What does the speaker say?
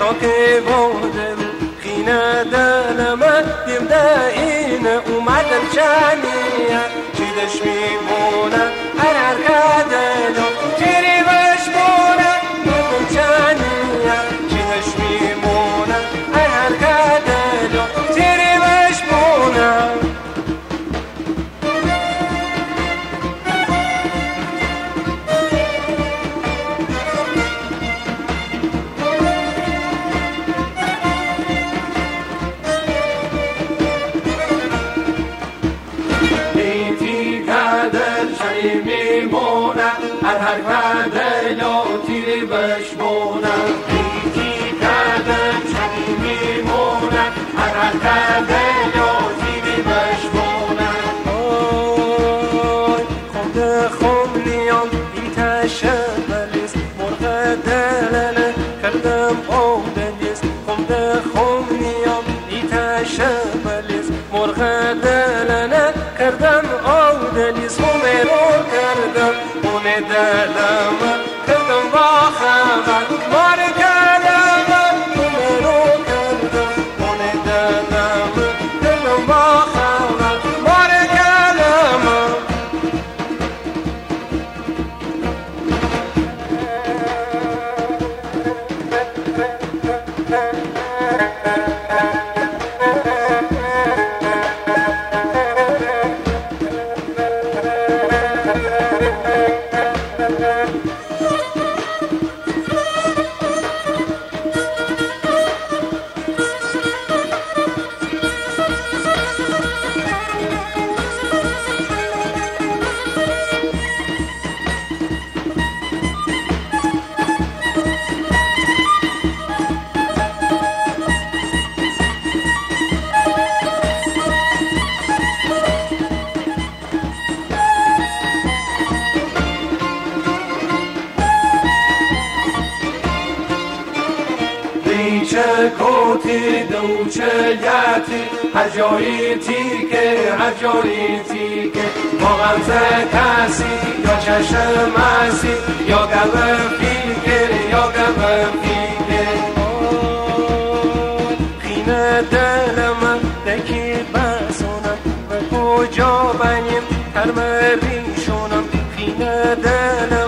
که بودم خینه دلم دیم داینه اومدم چانیه چیدش میمونه هر کدلو تیری بش مونه اومدم چانیه چیدش میمونه هر کدلو تیری بش مونه هر کدلو تیری بش مونه بیتی کدل چنی میمونه هر کدلو تیری بش مونه آی خود خملیان ایتشه بلیز مرغ دلنه کردم آودلیز خود خملیان ایتشه بلیز مرغ دلنه کردم آودلیز خمه رو کردم دلم کردم با خبر مار کردم اون رو کردم اون دلم کردم با خبر مار کردم چه کوتی دوچه یتی هر جایی تیکه هر جایی تیکه با غمزه کسی یا چشم مسی یا گوه فیکر یا گوه فیکر خینه دلم دکی بسونم و کجا بنیم ترم بیشونم خینه دلم